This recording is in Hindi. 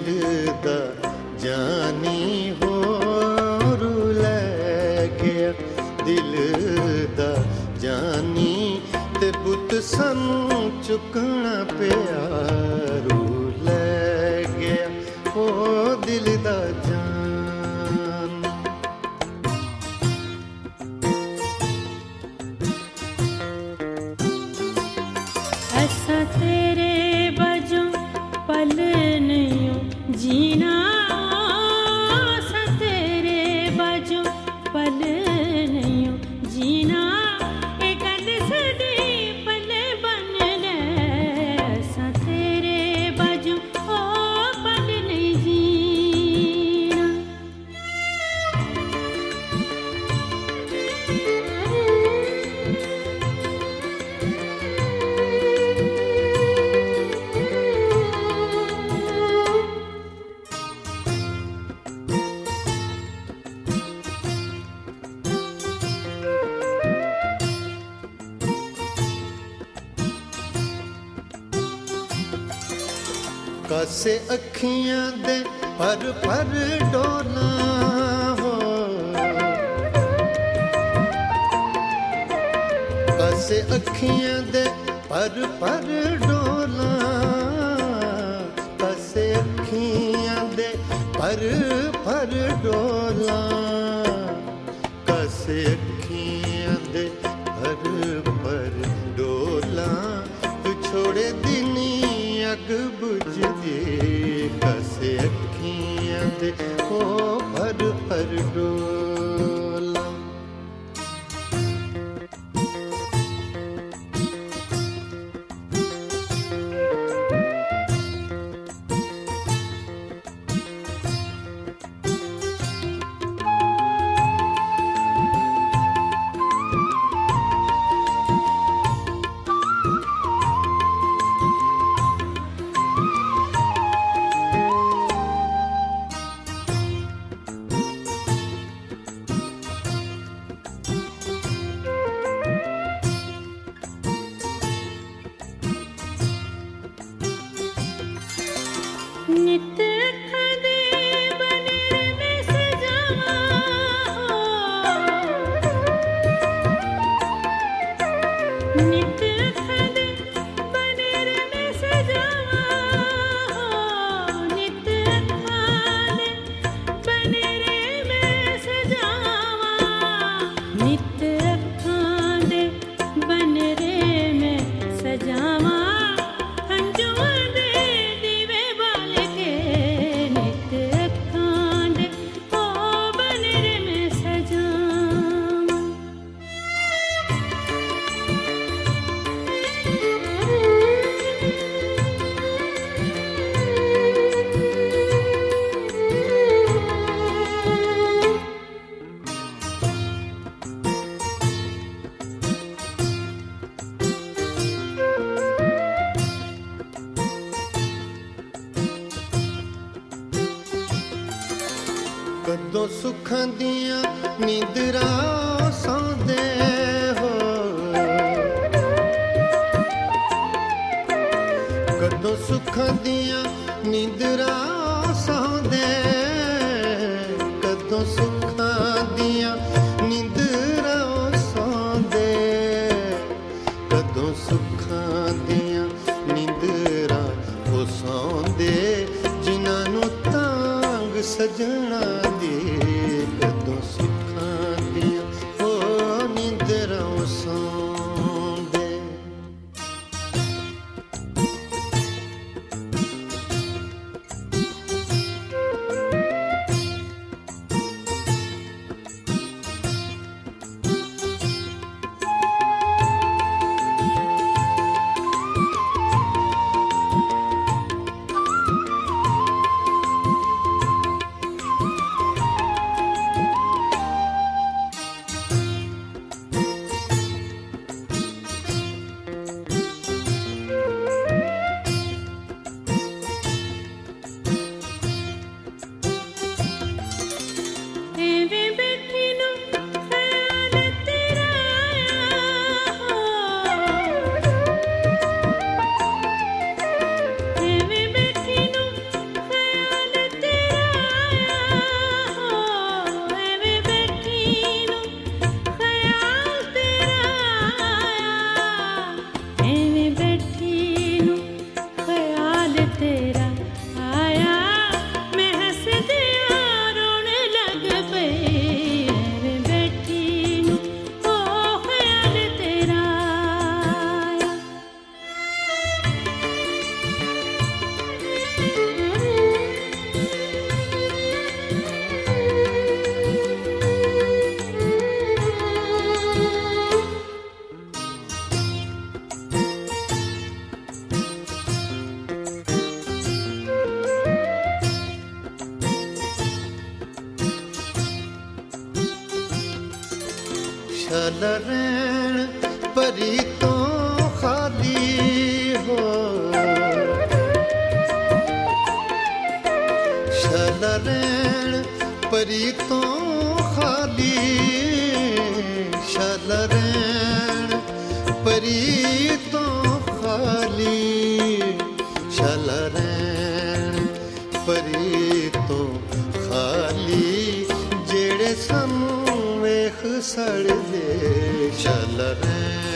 दिल दा जानी होर लै गया दिल दा जानी ते बुत सानू चुकना पिया रू लै गया ओ दिल दा जानी। ऐसा तेरे वजों पल नहीं जीना ऐसा तेरे वजों पल नहीं जीना एक गल सदी पल बन ले ऐसा तेरे वजों ओ पल नहीं जीना। कासे अखियां दे पर डोला हो कासे अखियां दे पर डोला कासे अखियां दे पर डोला कासे अखियां दे पर डोला तू छोड़े दिनी अग बुझदी कसे अखियां दे ओ पर डोला। नित अखां दे बनेरे में सजावा नित अखां दे बनेरे में सजावा नित अखां दे बनेरे में सजावा नित अखां दे बनेरे में सजावा हंजुआ दे दीवे बाल के नित अखां दे ओ बनेरे में सजावा। कदों सुखां दियां नींदरां सौंदे हो कदों सुखां दियां नींदरां सौंदे कदों सुखां दियां नींदरां सौंदे कदों सुखां दियां नींदरां ओ सौंदे जिन्हां नूं तांग सजना दी कदों सुखां दियां ओ नींदरां सौंदे। शल रैण परी तो खाली हो शल रैण परी तो खाली शल रैण परी तो खाली शल रैण परी तो खाली जेड़े सानू वेख सड़दे शल रैण